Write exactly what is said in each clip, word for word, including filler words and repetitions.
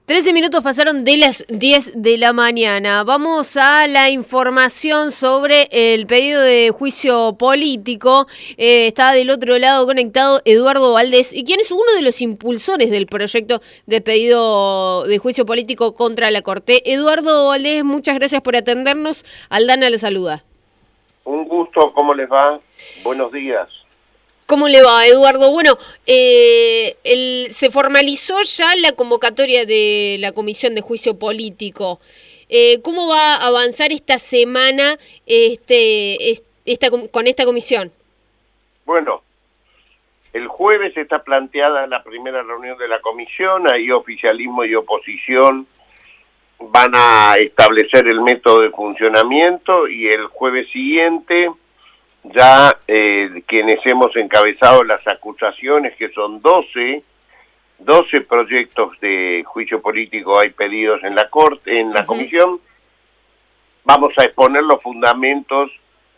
trece minutos pasaron de las diez de la mañana. Vamos a la información sobre el pedido de juicio político. Eh, está del otro lado conectado Eduardo Valdés, y quien es uno de los impulsores del proyecto de pedido de juicio político contra la Corte. Eduardo Valdés, muchas gracias por atendernos. Aldana le saluda. Un gusto, ¿cómo les va? Buenos días. ¿Cómo le va, Eduardo? Bueno, eh, el, se formalizó ya la convocatoria de la Comisión de Juicio Político. Eh, ¿Cómo va a avanzar esta semana este, esta, con esta comisión? Bueno, el jueves está planteada la primera reunión de la comisión, ahí oficialismo y oposición van a establecer el método de funcionamiento, y el jueves siguiente ya eh, quienes hemos encabezado las acusaciones, que son doce, doce proyectos de juicio político hay pedidos en la corte, en la uh-huh. comisión, vamos a exponer los fundamentos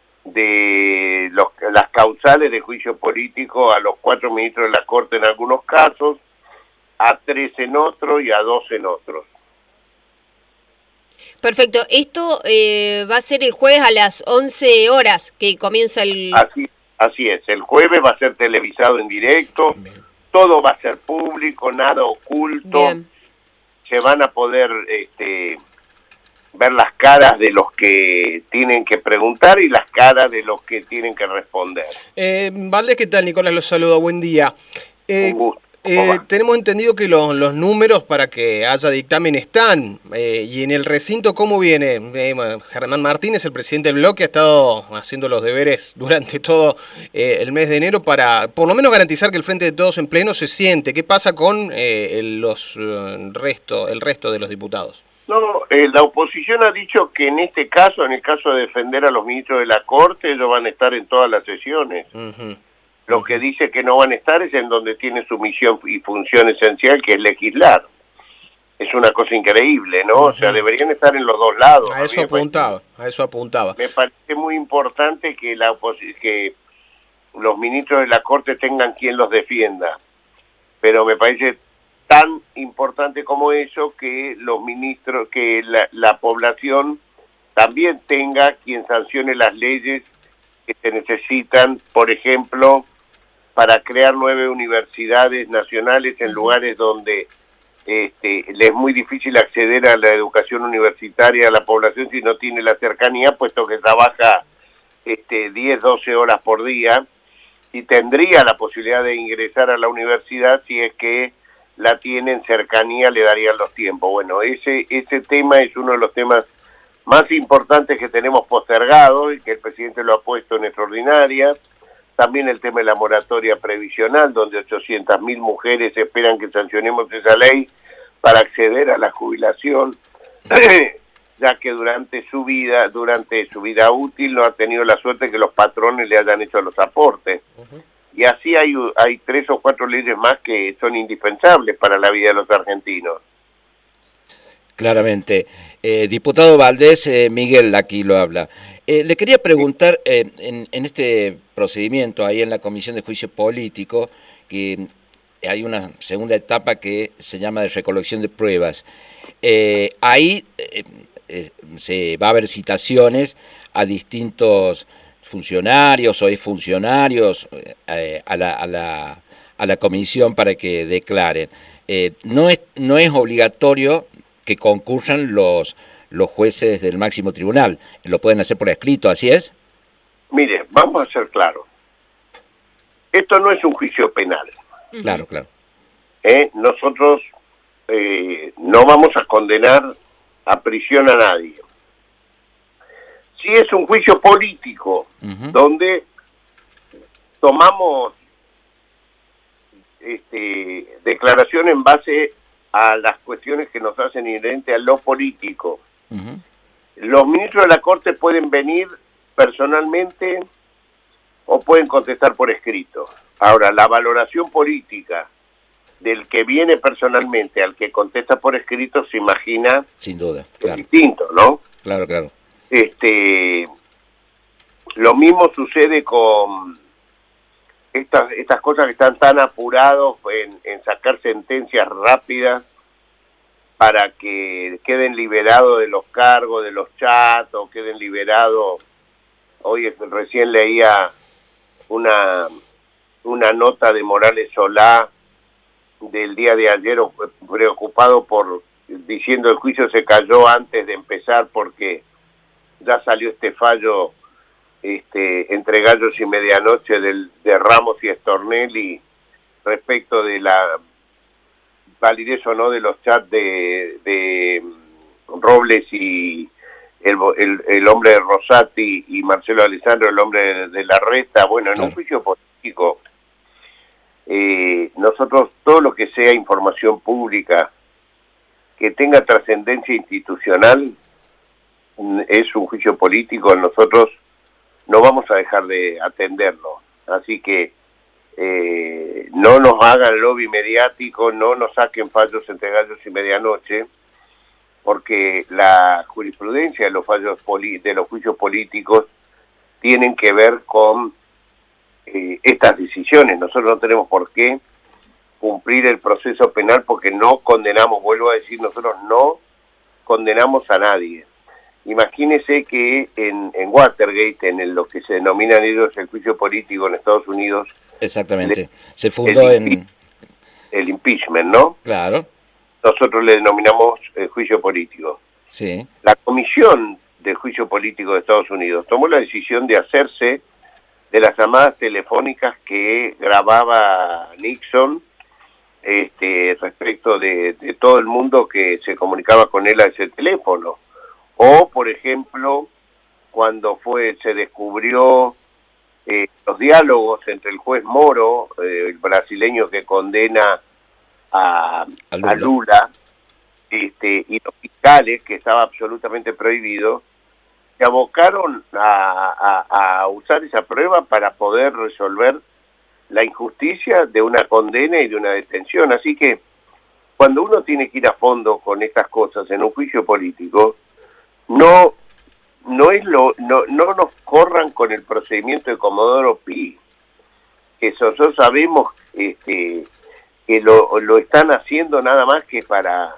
de los, las causales de juicio político a los cuatro ministros de la corte en algunos casos, a tres en otros y a dos en otros. Perfecto. Esto eh, va a ser el jueves a las once horas que comienza el... Así, así es, el jueves va a ser televisado en directo, bien. Todo va a ser público, nada oculto, bien. Se van a poder este, ver las caras de los que tienen que preguntar y las caras de los que tienen que responder. Eh, Valdés, ¿qué tal? Nicolás los saluda, buen día. Eh, Un gusto. Eh, tenemos entendido que los, los números para que haya dictamen están, eh, y en el recinto, ¿cómo viene? Eh, Germán Martínez, el presidente del bloque, ha estado haciendo los deberes durante todo eh, el mes de enero para, por lo menos, garantizar que el Frente de Todos en pleno se siente. ¿Qué pasa con eh, el, los, uh, resto, el resto de los diputados? No, eh, la oposición ha dicho que en este caso, en el caso de defender a los ministros de la Corte, ellos van a estar en todas las sesiones. Uh-huh. Lo que dice que no van a estar es en donde tiene su misión y función esencial, que es legislar. Es una cosa increíble, ¿no? Uh-huh. O sea, deberían estar en los dos lados. A eso apuntaba, a eso apuntaba. Me parece muy importante que, la que los ministros de la Corte tengan quien los defienda. Pero me parece tan importante como eso que los ministros, que la, la población también tenga quien sancione las leyes que se necesitan, por ejemplo, para crear nueve universidades nacionales en lugares donde este, le es muy difícil acceder a la educación universitaria a la población si no tiene la cercanía, puesto que trabaja este, diez, doce horas por día, y tendría la posibilidad de ingresar a la universidad si es que la tiene en cercanía, le darían los tiempos. Bueno, ese, ese tema es uno de los temas más importantes que tenemos postergado y que el presidente lo ha puesto en extraordinaria. También el tema de la moratoria previsional, donde ochocientas mil mujeres esperan que sancionemos esa ley para acceder a la jubilación, ya que durante su vida, durante su vida útil no ha tenido la suerte que los patrones le hayan hecho los aportes. Uh-huh. Y así hay, hay tres o cuatro leyes más que son indispensables para la vida de los argentinos. Claramente. Eh, diputado Valdés, eh, Miguel aquí lo habla. Eh, le quería preguntar, eh, en, en este procedimiento, ahí en la Comisión de Juicio Político, que hay una segunda etapa que se llama de recolección de pruebas. Eh, ahí eh, eh, se va a haber citaciones a distintos funcionarios o exfuncionarios eh, a, la, a, la, a la comisión para que declaren. Eh, no es, no es obligatorio que concurran los, los jueces del máximo tribunal. Lo pueden hacer por escrito, ¿así es? Mire, vamos a ser claros. Esto no es un juicio penal. Claro, claro. ¿Eh? Nosotros eh, no vamos a condenar a prisión a nadie. Sí es un juicio político, uh-huh. donde tomamos este, declaración en base a las cuestiones que nos hacen inherente a lo político. Uh-huh. Los ministros de la Corte pueden venir personalmente o pueden contestar por escrito. Ahora, la valoración política del que viene personalmente al que contesta por escrito se imagina... Sin duda, Es claro. distinto, ¿no? Claro, claro. Este, lo mismo sucede con estas, estas cosas que están tan apurados en, en sacar sentencias rápidas para que queden liberados de los cargos, de los chats, o queden liberados. Hoy recién leía una, una nota de Morales Solá del día de ayer, preocupado por, diciendo el juicio se cayó antes de empezar porque ya salió este fallo este, entre gallos y medianoche del, de Ramos y Stornelli respecto de la validez o no de los chats de, de Robles y el, el, el hombre de Rosati y Marcelo Alessandro, el hombre de, de la Reta. Bueno, en claro. un juicio político, eh, nosotros todo lo que sea información pública que tenga trascendencia institucional es un juicio político, nosotros no vamos a dejar de atenderlo. Así que Eh, no nos hagan lobby mediático, no nos saquen fallos entre gallos y medianoche, porque la jurisprudencia de los fallos de los juicios políticos tienen que ver con eh, estas decisiones. Nosotros no tenemos por qué cumplir el proceso penal porque no condenamos, vuelvo a decir, nosotros no condenamos a nadie. Imagínese que en, en Watergate, en el, lo que se denominan ellos el juicio político en Estados Unidos, exactamente, le, se fundó el, en... el impeachment, ¿no? Claro. Nosotros le denominamos el juicio político. Sí. La comisión del juicio político de Estados Unidos tomó la decisión de hacerse de las llamadas telefónicas que grababa Nixon este, respecto de, de todo el mundo que se comunicaba con él a ese teléfono. O, por ejemplo, cuando fue se descubrió eh, los diálogos entre el juez Moro, eh, el brasileño que condena a, a Lula, a Lula este, y los fiscales, que estaba absolutamente prohibido, se abocaron a, a, a usar esa prueba para poder resolver la injusticia de una condena y de una detención. Así que cuando uno tiene que ir a fondo con estas cosas en un juicio político, no no es lo no no nos corran con el procedimiento de Comodoro Pi, que nosotros sabemos este, que lo, lo están haciendo nada más que para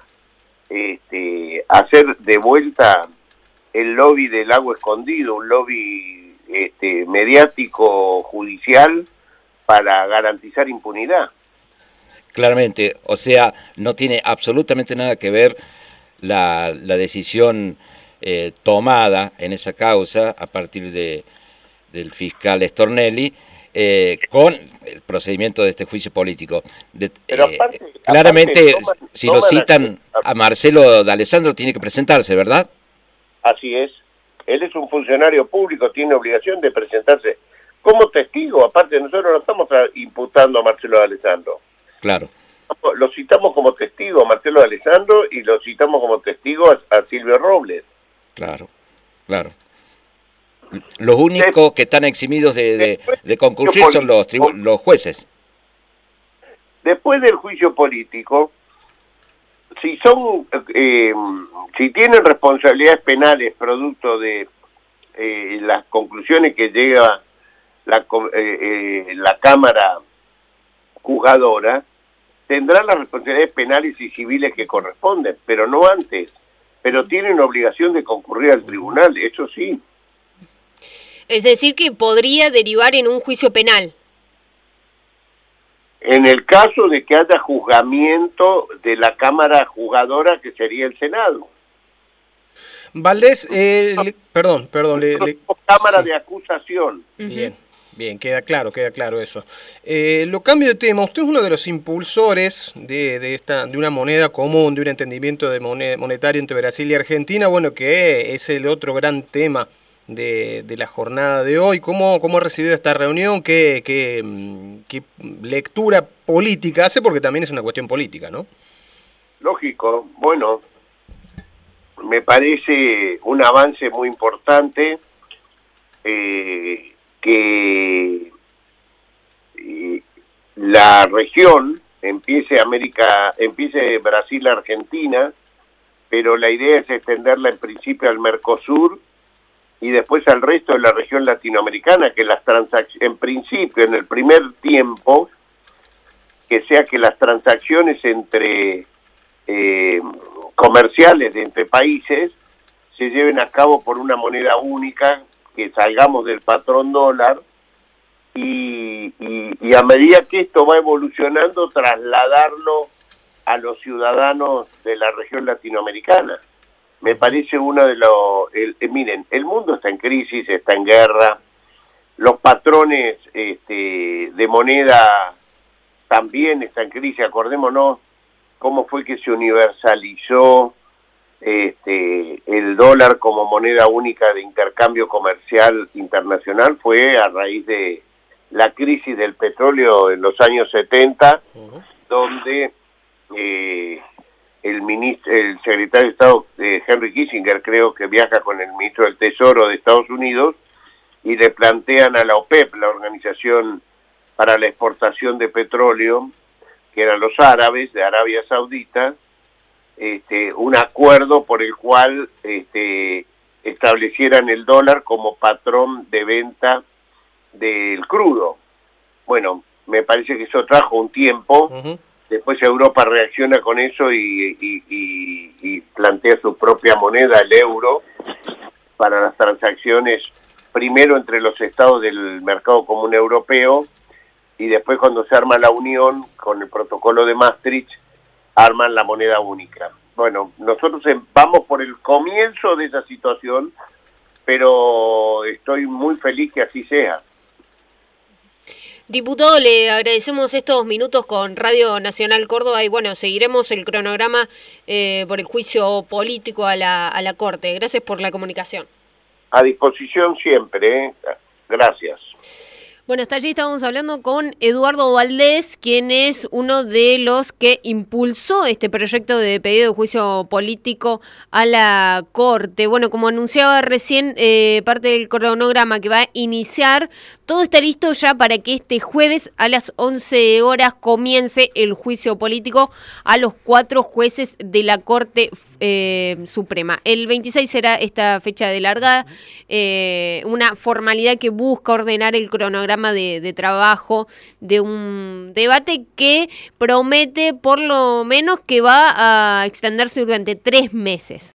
este, hacer de vuelta el lobby del lago escondido, un lobby este, mediático judicial para garantizar impunidad. Claramente, o sea, no tiene absolutamente nada que ver la, la decisión eh, tomada en esa causa a partir de, del fiscal Stornelli eh, con el procedimiento de este juicio político. De, Pero eh, aparte, claramente, aparte, toman, si toman lo citan a, a Marcelo D'Alessandro, tiene que presentarse, ¿verdad? Así es. Él es un funcionario público, tiene obligación de presentarse como testigo. Aparte, nosotros no estamos imputando a Marcelo D'Alessandro. Claro. Lo citamos como testigo a Marcelo D'Alessandro y lo citamos como testigo a, a Silvio Robles. Claro, claro. Los únicos que están eximidos de, de, de concurrir son los, los jueces. Después del juicio político, si son, eh, si tienen responsabilidades penales producto de eh, las conclusiones que llega la, eh, eh, la Cámara juzgadora, tendrán las responsabilidades penales y civiles que corresponden, pero no antes. Pero tienen obligación de concurrir al tribunal, eso sí. Es decir, que podría derivar en un juicio penal. En el caso de que haya juzgamiento de la Cámara Juzgadora, que sería el Senado. Valdés, eh, le, perdón, perdón. Le, le, Cámara sí. de acusación. Bien, bien, queda claro, queda claro eso. Eh, lo cambio de tema, usted es uno de los impulsores de, de, esta, de una moneda común, de un entendimiento de moneda, monetario entre Brasil y Argentina, bueno, que es el otro gran tema de, de la jornada de hoy. ¿Cómo, cómo ha recibido esta reunión? ¿Qué, qué, qué lectura política hace? Porque también es una cuestión política, ¿no? Lógico. Bueno, me parece un avance muy importante eh, que eh, la región empiece América, empiece Brasil a Argentina, pero la idea es extenderla en principio al Mercosur y después al resto de la región latinoamericana, que las transacciones, en principio, en el primer tiempo, que sea que las transacciones entre eh, comerciales de entre países se lleven a cabo por una moneda única, que salgamos del patrón dólar, y, y, y a medida que esto va evolucionando, trasladarlo a los ciudadanos de la región latinoamericana. Me parece uno de los... El, eh, miren, el mundo está en crisis, está en guerra, los patrones este, de moneda también están en crisis. Acordémonos cómo fue que se universalizó este, el dólar como moneda única de intercambio comercial internacional, fue a raíz de la crisis del petróleo en los años setenta, uh-huh. donde eh, el, ministro, el secretario de Estado eh, Henry Kissinger, creo que viaja con el ministro del Tesoro de Estados Unidos, y le plantean a la OPEP, la Organización para la Exportación de Petróleo, que eran los árabes de Arabia Saudita, este, un acuerdo por el cual este, establecieran el dólar como patrón de venta del crudo. Bueno, me parece que eso trajo un tiempo, uh-huh. Después Europa reacciona con eso y, y, y, y plantea su propia moneda, el euro, para las transacciones, primero entre los estados del mercado común europeo, y después cuando se arma la unión con el protocolo de Maastricht, arman la moneda única. Bueno, nosotros vamos por el comienzo de esa situación, pero estoy muy feliz que así sea. Diputado, le agradecemos estos minutos con Radio Nacional Córdoba y bueno, seguiremos el cronograma eh, por el juicio político a la, a la Corte. Gracias por la comunicación. A disposición siempre, ¿eh? Gracias. Bueno, hasta allí estábamos hablando con Eduardo Valdés, quien es uno de los que impulsó este proyecto de pedido de juicio político a la Corte. Bueno, como anunciaba recién eh, parte del cronograma que va a iniciar, todo está listo ya para que este jueves a las once horas comience el juicio político a los cuatro jueces de la Corte eh, Suprema. El veintiséis será esta fecha de largada, eh, una formalidad que busca ordenar el cronograma De, de trabajo de un debate que promete por lo menos que va a extenderse durante tres meses.